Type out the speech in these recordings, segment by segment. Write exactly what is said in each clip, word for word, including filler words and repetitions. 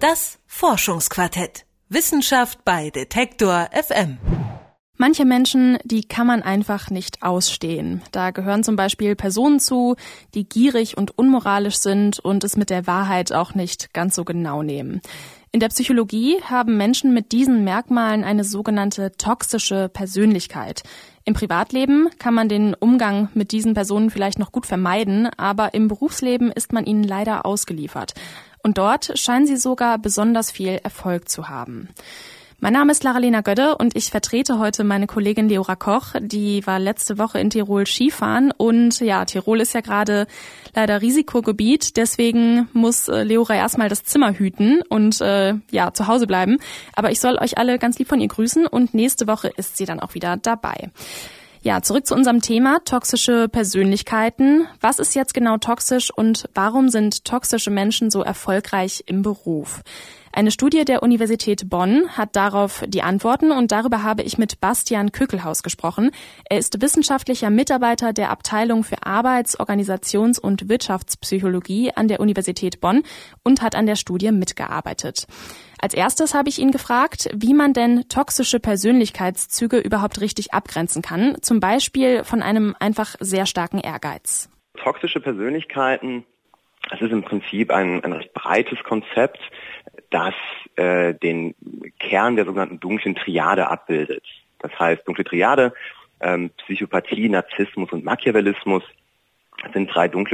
Das Forschungsquartett. Wissenschaft bei Detektor F M. Manche Menschen, die kann man einfach nicht ausstehen. Da gehören zum Beispiel Personen zu, die gierig und unmoralisch sind und es mit der Wahrheit auch nicht ganz so genau nehmen. In der Psychologie haben Menschen mit diesen Merkmalen eine sogenannte toxische Persönlichkeit. Im Privatleben kann man den Umgang mit diesen Personen vielleicht noch gut vermeiden, aber im Berufsleben ist man ihnen leider ausgeliefert. Und dort scheinen sie sogar besonders viel Erfolg zu haben. Mein Name ist Lara-Lena Gödde und ich vertrete heute meine Kollegin Leora Koch. Die war letzte Woche in Tirol Skifahren und ja, Tirol ist ja gerade leider Risikogebiet. Deswegen muss äh, Leora erstmal das Zimmer hüten und äh, ja zu Hause bleiben. Aber ich soll euch alle ganz lieb von ihr grüßen und nächste Woche ist sie dann auch wieder dabei. Ja, zurück zu unserem Thema, toxische Persönlichkeiten. Was ist jetzt genau toxisch und warum sind toxische Menschen so erfolgreich im Beruf? Eine Studie der Universität Bonn hat darauf die Antworten und darüber habe ich mit Bastian Kückelhaus gesprochen. Er ist wissenschaftlicher Mitarbeiter der Abteilung für Arbeits-, Organisations- und Wirtschaftspsychologie an der Universität Bonn und hat an der Studie mitgearbeitet. Als erstes habe ich ihn gefragt, wie man denn toxische Persönlichkeitszüge überhaupt richtig abgrenzen kann, zum Beispiel von einem einfach sehr starken Ehrgeiz. Toxische Persönlichkeiten, das ist im Prinzip ein, ein recht breites Konzept, das äh, den Kern der sogenannten dunklen Triade abbildet. Das heißt, dunkle Triade, ähm, Psychopathie, Narzissmus und Machiavellismus sind drei dunkle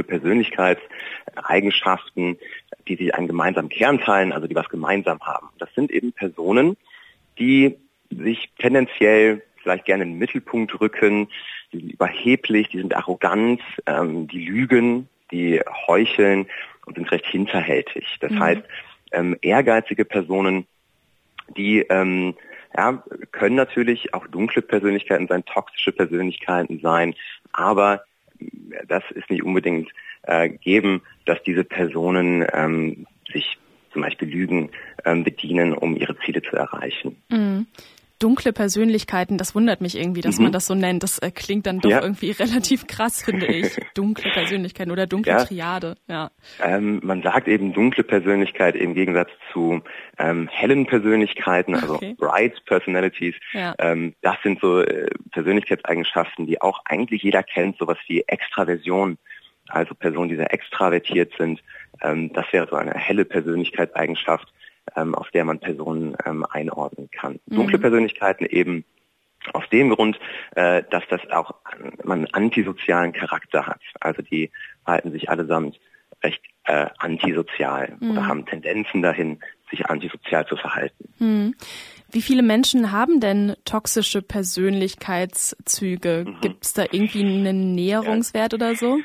Persönlichkeitseigenschaften, die sich einen gemeinsamen Kern teilen, also die was gemeinsam haben. Das sind eben Personen, die sich tendenziell vielleicht gerne in den Mittelpunkt rücken, die sind überheblich, die sind arrogant, ähm, die lügen, die heucheln und sind recht hinterhältig. Das mhm. heißt, ähm, ehrgeizige Personen, die ähm, ja, können natürlich auch dunkle Persönlichkeiten sein, toxische Persönlichkeiten sein, aber das ist nicht unbedingt äh, geben, dass diese Personen ähm, sich zum Beispiel Lügen ähm, bedienen, um ihre Ziele zu erreichen. Mhm. Dunkle Persönlichkeiten, das wundert mich irgendwie, dass mhm. man das so nennt. Das äh, klingt dann doch ja. irgendwie relativ krass, finde ich. Dunkle Persönlichkeiten oder dunkle ja. Triade. Ja. Ähm, man sagt eben dunkle Persönlichkeit im Gegensatz zu ähm, hellen Persönlichkeiten, also okay. bright Personalities. Ja. Ähm, das sind so äh, Persönlichkeitseigenschaften, die auch eigentlich jeder kennt, sowas wie Extraversion. Also Personen, die sehr extravertiert sind. Ähm, das wäre so eine helle Persönlichkeitseigenschaft, ähm, auf der man Personen ähm, einordnen kann. Mhm. Dunkle Persönlichkeiten eben aus dem Grund, äh, dass das auch man einen antisozialen Charakter hat. Also die verhalten sich allesamt recht äh, antisozial mhm. oder haben Tendenzen dahin, sich antisozial zu verhalten. Mhm. Wie viele Menschen haben denn toxische Persönlichkeitszüge? Mhm. Gibt es da irgendwie einen Näherungswert ja. oder so?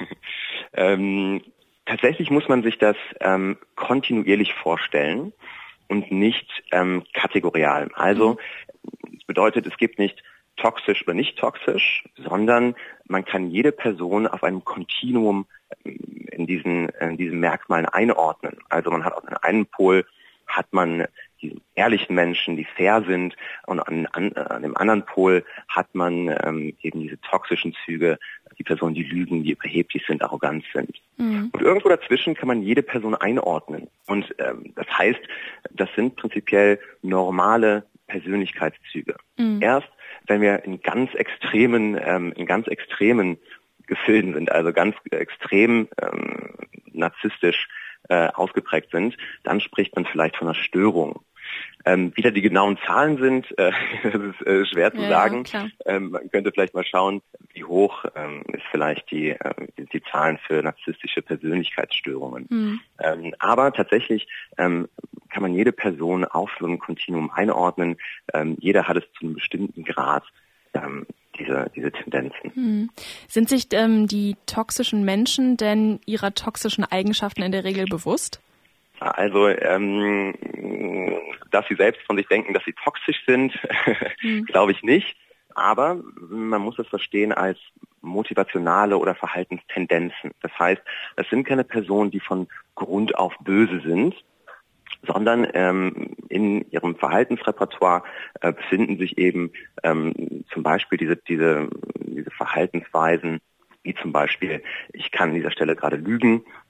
ähm, tatsächlich muss man sich das ähm, kontinuierlich vorstellen und nicht ähm, kategorial. Also das bedeutet, es gibt nicht toxisch oder nicht toxisch, sondern man kann jede Person auf einem Kontinuum in diesen, in diesen Merkmalen einordnen. Also man hat an einem Pol hat man die ehrlichen Menschen, die fair sind, und an, an, an dem anderen Pol hat man ähm, eben diese toxischen Züge, die Personen, die lügen, die überheblich sind, arrogant sind. Mhm. Und irgendwo dazwischen kann man jede Person einordnen. Und ähm, das heißt, das sind prinzipiell normale Persönlichkeitszüge. Mhm. Erst wenn wir in ganz extremen, ähm, in ganz extremen Gefilden sind, also ganz extrem ähm, narzisstisch äh, ausgeprägt sind, dann spricht man vielleicht von einer Störung. Ähm, wieder die genauen Zahlen sind, äh, das ist äh, schwer zu ja, sagen. Ähm, man könnte vielleicht mal schauen, wie hoch ähm, ist vielleicht die, äh, die Zahlen für narzisstische Persönlichkeitsstörungen. Mhm. Ähm, aber tatsächlich ähm, kann man jede Person auf so einem Kontinuum einordnen. Ähm, jeder hat es zu einem bestimmten Grad, ähm, diese, diese Tendenzen. Mhm. Sind sich ähm, die toxischen Menschen denn ihrer toxischen Eigenschaften in der Regel bewusst? Also, ähm, dass sie selbst von sich denken, dass sie toxisch sind, mhm. glaube ich nicht. Aber man muss es verstehen als motivationale oder Verhaltenstendenzen. Das heißt, es sind keine Personen, die von Grund auf böse sind, sondern ähm, in ihrem Verhaltensrepertoire äh, befinden sich eben ähm, zum Beispiel diese, diese, diese Verhaltensweisen, wie zum Beispiel, ich kann an dieser Stelle gerade lügen,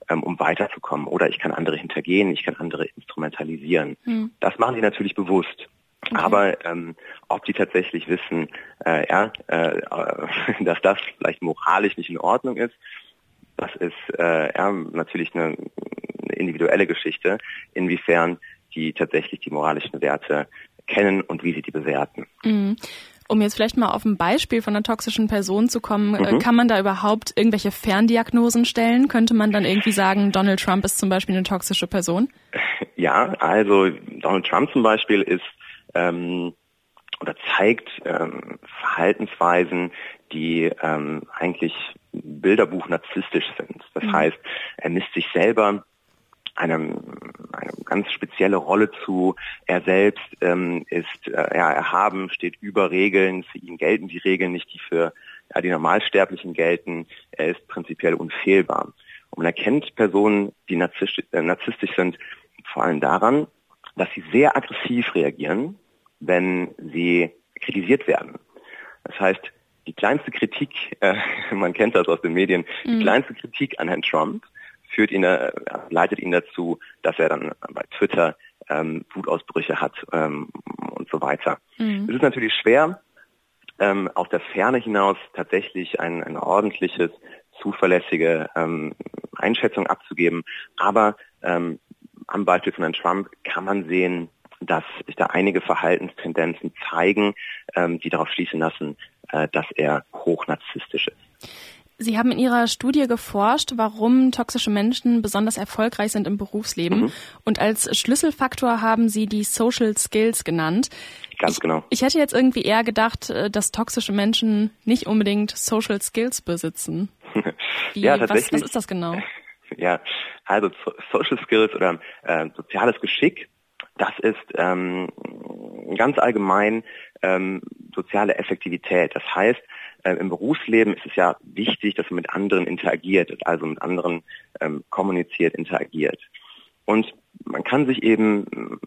ähm, um weiterzukommen. Oder ich kann andere hintergehen, ich kann andere instrumentalisieren. Mhm. Das machen sie natürlich bewusst. Okay. Aber ähm, ob die tatsächlich wissen, äh, ja, äh, dass das vielleicht moralisch nicht in Ordnung ist, das ist äh, ja, natürlich eine, eine individuelle Geschichte, inwiefern die tatsächlich die moralischen Werte kennen und wie sie die bewerten. Mhm. Um jetzt vielleicht mal auf ein Beispiel von einer toxischen Person zu kommen, mhm. kann man da überhaupt irgendwelche Ferndiagnosen stellen? Könnte man dann irgendwie sagen, Donald Trump ist zum Beispiel eine toxische Person? Ja, also Donald Trump zum Beispiel ist ähm, oder zeigt ähm, Verhaltensweisen, die ähm, eigentlich Bilderbuch narzisstisch sind. Das mhm. heißt, er misst sich selber einem eine ganz spezielle Rolle zu. Er selbst ähm, ist äh, ja, erhaben, steht über Regeln. Für ihn gelten die Regeln nicht, die für ja, die Normalsterblichen gelten. Er ist prinzipiell unfehlbar. Und man erkennt Personen, die narzisstisch, äh, narzisstisch sind, vor allem daran, dass sie sehr aggressiv reagieren, wenn sie kritisiert werden. Das heißt, die kleinste Kritik, äh, man kennt das aus den Medien, mhm. die kleinste Kritik an Herrn Trump führt ihn, äh, leitet ihn dazu, dass er dann bei Twitter ähm, Wutausbrüche hat ähm, und so weiter. Mhm. Es ist natürlich schwer, ähm, aus der Ferne hinaus tatsächlich ein, eine ordentliches, zuverlässige ähm, Einschätzung abzugeben, aber ähm, am Beispiel von Herrn Trump kann man sehen, dass sich da einige Verhaltenstendenzen zeigen, ähm, die darauf schließen lassen, äh, dass er hochnarzisstisch ist. Sie haben in Ihrer Studie geforscht, warum toxische Menschen besonders erfolgreich sind im Berufsleben. Mhm. Und als Schlüsselfaktor haben Sie die Social Skills genannt. Ganz ich, genau. Ich hätte jetzt irgendwie eher gedacht, dass toxische Menschen nicht unbedingt Social Skills besitzen. Wie, ja, tatsächlich. Was, was ist das genau? Ja, also Social Skills oder äh, soziales Geschick, das ist ähm, ganz allgemein ähm, soziale Effektivität. Das heißt, äh, im Berufsleben ist es ja wichtig, dass man mit anderen interagiert, also mit anderen ähm, kommuniziert, interagiert. Und man kann sich eben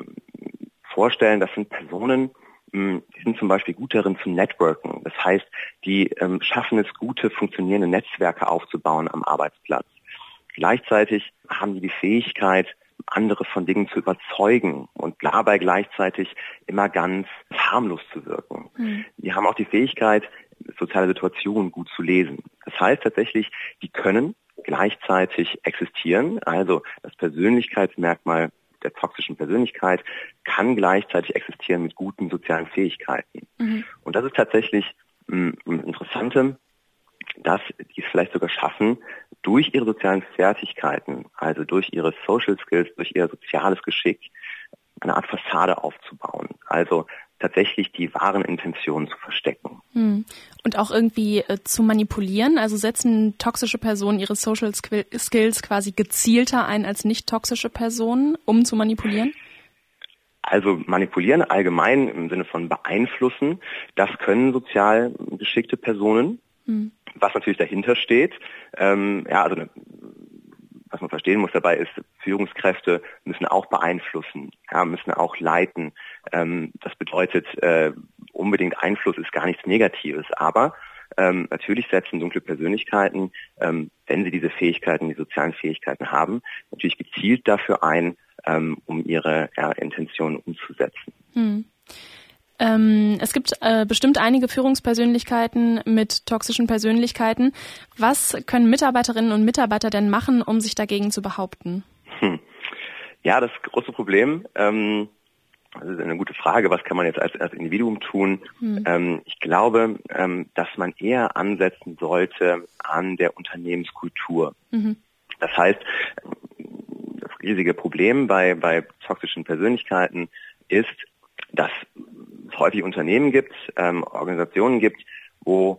äh, vorstellen, das sind Personen, mh, die sind zum Beispiel gut darin zu networken. Das heißt, die ähm, schaffen es, gute, funktionierende Netzwerke aufzubauen am Arbeitsplatz. Gleichzeitig haben die die Fähigkeit, andere von Dingen zu überzeugen und dabei gleichzeitig immer ganz harmlos zu wirken. Mhm. Die haben auch die Fähigkeit, soziale Situationen gut zu lesen. Das heißt tatsächlich, die können gleichzeitig existieren. Also das Persönlichkeitsmerkmal der toxischen Persönlichkeit kann gleichzeitig existieren mit guten sozialen Fähigkeiten. Mhm. Und das ist tatsächlich mh, Interessante, dass die es vielleicht sogar schaffen, durch ihre sozialen Fertigkeiten, also durch ihre Social Skills, durch ihr soziales Geschick, eine Art Fassade aufzubauen. Also tatsächlich die wahren Intentionen zu verstecken. Hm. Und auch irgendwie äh, zu manipulieren? Also setzen toxische Personen ihre Social Skills quasi gezielter ein als nicht toxische Personen, um zu manipulieren? Also manipulieren allgemein im Sinne von beeinflussen, das können sozial geschickte Personen. Hm. Was natürlich dahinter steht, ähm, ja, also was man verstehen muss dabei ist, Führungskräfte müssen auch beeinflussen, ja, müssen auch leiten. Ähm, das bedeutet, äh, unbedingt Einfluss ist gar nichts Negatives, aber ähm, natürlich setzen dunkle Persönlichkeiten, ähm, wenn sie diese Fähigkeiten, die sozialen Fähigkeiten haben, natürlich gezielt dafür ein, ähm, um ihre ja, Intentionen umzusetzen. Hm. Ähm, es gibt äh, bestimmt einige Führungspersönlichkeiten mit toxischen Persönlichkeiten. Was können Mitarbeiterinnen und Mitarbeiter denn machen, um sich dagegen zu behaupten? Hm. Ja, das große Problem, ähm, das ist eine gute Frage, was kann man jetzt als, als Individuum tun? Hm. Ähm, ich glaube, ähm, dass man eher ansetzen sollte an der Unternehmenskultur. Mhm. Das heißt, das riesige Problem bei, bei toxischen Persönlichkeiten ist, dass es häufig Unternehmen gibt, ähm, Organisationen gibt, wo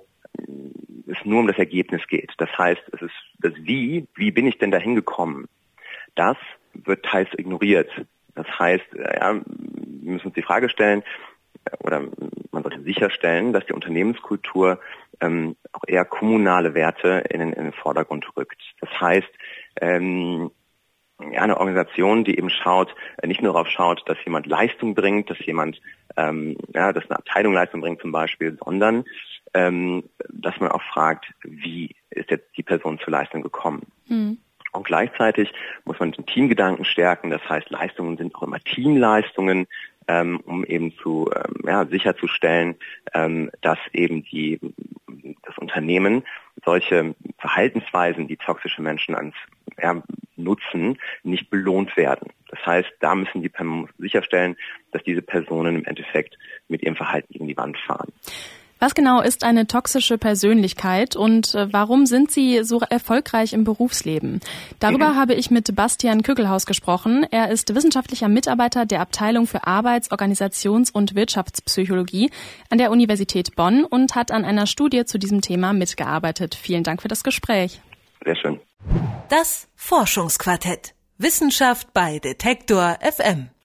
es nur um das Ergebnis geht. Das heißt, es ist das Wie, wie bin ich denn dahin gekommen? Das wird teils ignoriert. Das heißt, ja, wir müssen uns die Frage stellen, oder man sollte sicherstellen, dass die Unternehmenskultur ähm, auch eher kommunale Werte in den, in den Vordergrund rückt. Das heißt, ähm, ja, eine Organisation, die eben schaut, nicht nur darauf schaut, dass jemand Leistung bringt, dass jemand, ähm, ja, dass eine Abteilung Leistung bringt zum Beispiel, sondern ähm, dass man auch fragt, wie ist jetzt die Person zur Leistung gekommen? Mhm. Und gleichzeitig muss man den Teamgedanken stärken. Das heißt, Leistungen sind auch immer Teamleistungen, ähm, um eben zu ähm, ja, sicherzustellen, ähm, dass eben die das Unternehmen solche Verhaltensweisen, die toxische Menschen ans ja, nutzen, nicht belohnt werden. Das heißt, da müssen die sicherstellen, dass diese Personen im Endeffekt mit ihrem Verhalten gegen die Wand fahren. Was genau ist eine toxische Persönlichkeit und warum sind sie so erfolgreich im Berufsleben? Darüber mhm. habe ich mit Bastian Kückelhaus gesprochen. Er ist wissenschaftlicher Mitarbeiter der Abteilung für Arbeits-, Organisations- und Wirtschaftspsychologie an der Universität Bonn und hat an einer Studie zu diesem Thema mitgearbeitet. Vielen Dank für das Gespräch. Sehr schön. Das Forschungsquartett. Wissenschaft bei Detektor F M.